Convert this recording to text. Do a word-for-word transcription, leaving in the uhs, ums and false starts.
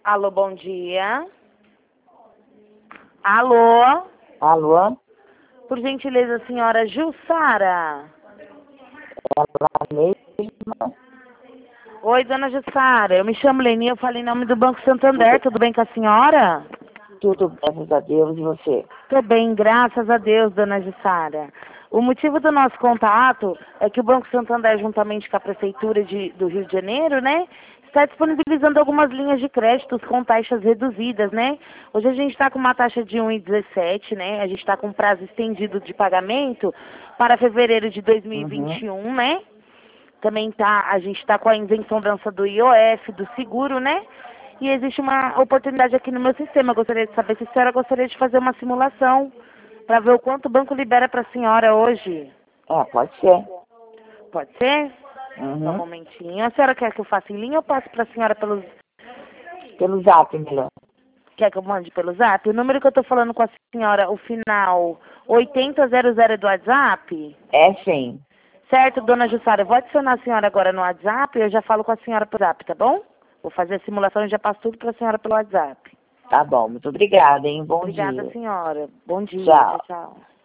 Alô, bom dia. Alô? Alô? Por gentileza, senhora Jussara. Ela mesma? Oi, dona Jussara. Eu me chamo Leni, eu falei em nome do Banco Santander. Tudo bem com a senhora? Tudo, graças a Deus, e você? Tô bem, graças a Deus, dona Jussara. O motivo do nosso contato é que o Banco Santander, juntamente com a Prefeitura de, do Rio de Janeiro, né, está disponibilizando algumas linhas de créditos com taxas reduzidas, né? Hoje a gente está com uma taxa de um vírgula dezessete, né? A gente está com prazo estendido de pagamento para fevereiro de dois mil e vinte e um, Uhum. né? Também tá, a gente está com a isenção dança do I O F, do seguro, né? E existe uma oportunidade aqui no meu sistema. Eu gostaria de saber se a senhora gostaria de fazer uma simulação para ver o quanto o banco libera para a senhora hoje. É, pode ser. Pode ser? Só um Uhum. momentinho. A senhora quer que eu faça em linha ou passo para a senhora pelos... Pelo zap, melhor. Quer que eu mande pelo zap? O número que eu estou falando com a senhora, o final oitenta zero zero é do WhatsApp? É sim. Certo, dona Jussara, eu vou adicionar a senhora agora no WhatsApp e eu já falo com a senhora pelo WhatsApp, tá bom? Vou fazer a simulação e já passo tudo para a senhora pelo WhatsApp. Tá bom, muito obrigada, hein? Bom Obrigada, dia. senhora. Bom dia. Tchau. Tchau, tchau.